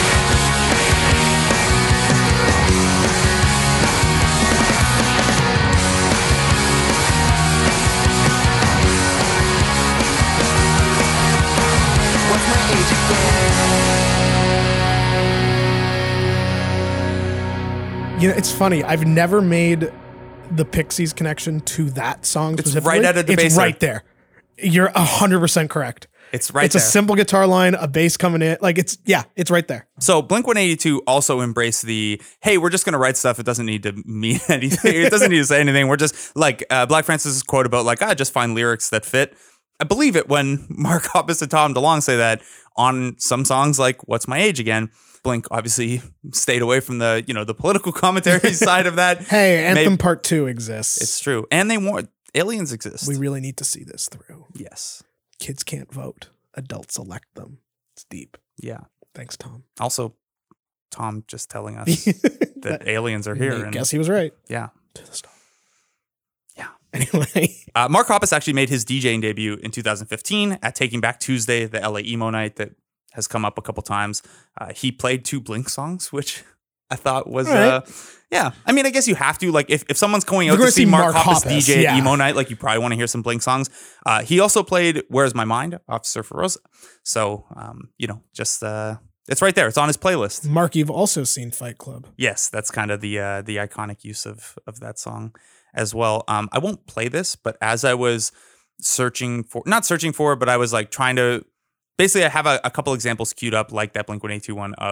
What's my age again? You know, it's funny. I've never made the Pixies connection to that song It's specifically. right out of the It's bass right line. there. You're one hundred percent correct. It's right It's there. a simple guitar line, a bass coming in. Like it's, yeah, it's right there. So Blink one eighty-two also embraced the, hey, we're just going to write stuff. It doesn't need to mean anything. It doesn't need to say anything. We're just like uh, Black Francis's quote about like, I just find lyrics that fit. I believe it when Mark Hoppus and Tom DeLonge say that on some songs like What's My Age Again. Blink obviously stayed away from the, you know, the political commentary side of that. Hey, Anthem Maybe- Part Two exists. It's true. And they want aliens exist. we really need to see this through. yes. Kids can't vote. Adults elect them. It's deep. Yeah. Thanks, Tom. Also, Tom just telling us that aliens are here. I And, guess he was right. yeah. To the stars. Yeah. Anyway, Uh, Mark Hoppus actually made his DJing debut in two thousand fifteen at Taking Back Tuesday, the L A emo night that has come up a couple times. Uh, he played two Blink songs, which I thought was, All right. uh, yeah. I mean, I guess you have to. Like, if, if someone's going out You're to gonna see see Mark, Mark Hoppus, Hoppus, D J yeah. at emo night, like you probably want to hear some Blink songs. Uh, he also played Where's My Mind off Surfer Rosa. So, um, you know, just uh, it's right there. It's on his playlist. Mark, you've also seen Fight Club. Yes, that's kind of the uh, the iconic use of of that song as well. Um, I won't play this, but as I was searching for, not searching for, but I was like trying to, basically I have a, a couple examples queued up like that Blink one eighty-two one of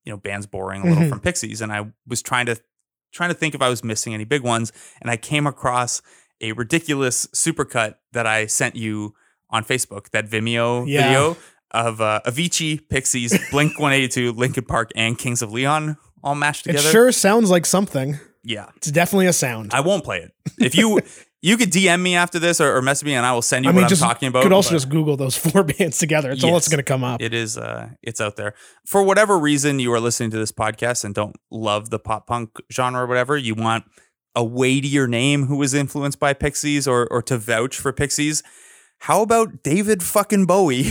you know, bands borrowing a little Mhm. from Pixies. And I was trying to trying to think if I was missing any big ones. And I came across a ridiculous supercut that I sent you on Facebook, that Vimeo Yeah. video of uh, Avicii, Pixies, Blink one eighty-two, Linkin Park, and Kings of Leon all mashed It together. sure sounds like something. Yeah. It's definitely a sound. I won't play it. If you you could D M me after this or, or message me and I will send you I mean, what just I'm talking about. could also but just Google those four bands together. It's all that's Yes. going to come up. It is uh it's out there. For whatever reason you are listening to this podcast and don't love the pop punk genre or whatever, you want a weightier name who was influenced by Pixies or or to vouch for Pixies. How about David fucking Bowie?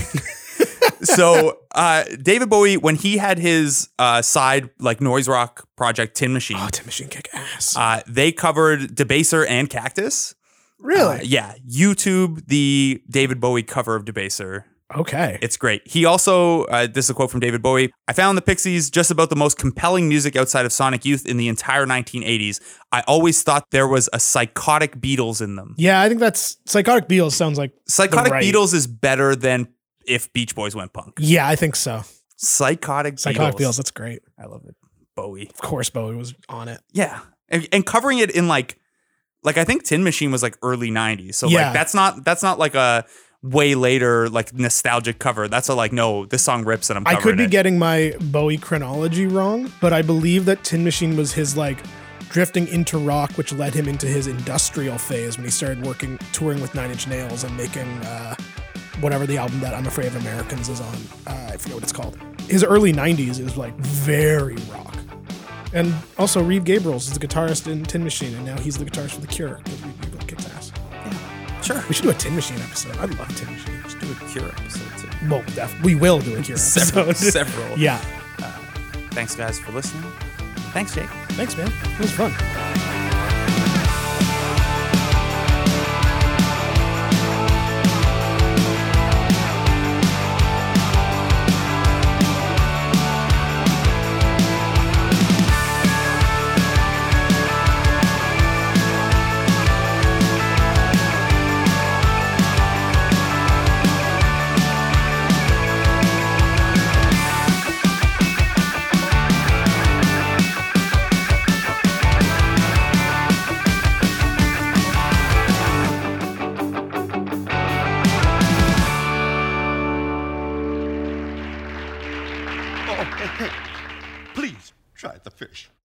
So uh, David Bowie, when he had his uh, side like noise rock project Tin Machine, Oh, Tin Machine kick ass. uh, they covered Debaser and Cactus. really? Uh, yeah, YouTube the David Bowie cover of Debaser. Okay. It's great. He also, uh, this is a quote from David Bowie. I found the Pixies just about the most compelling music outside of Sonic Youth in the entire nineteen eighties. I always thought there was a psychotic Beatles in them. Yeah, I think that's Psychotic Beatles sounds like Psychotic the right- Beatles is better than if Beach Boys went punk. Yeah, I think so. Psychotic, Psychotic Beatles. Beatles, that's great. I love it. Bowie. Of course, Bowie was on it. Yeah. And, and covering it in like, like I think Tin Machine was like early nineties. So Yeah. like that's not, that's not like a way later, like nostalgic cover. That's a like, no, this song rips and I'm I covering could be it. getting my Bowie chronology wrong, but I believe that Tin Machine was his like drifting into rock, which led him into his industrial phase when he started working, touring with Nine Inch Nails and making uh, whatever the album that I'm Afraid of Americans is on. Uh, I forget what it's called. His early nineties is like very rock. And also Reed Gabriels is the guitarist in Tin Machine, and now he's the guitarist for The Cure. Because Reed Gabriel kicks ass. Sure. We should do a Tin Machine episode. I love Tin Machine. Let's do a Cure episode too. Well, def- we will do a Cure Several. episode. several. Yeah. Thanks, guys, for listening. Thanks, Jake. Thanks, man. It was fun. Oh, hey, hey, please try the fish.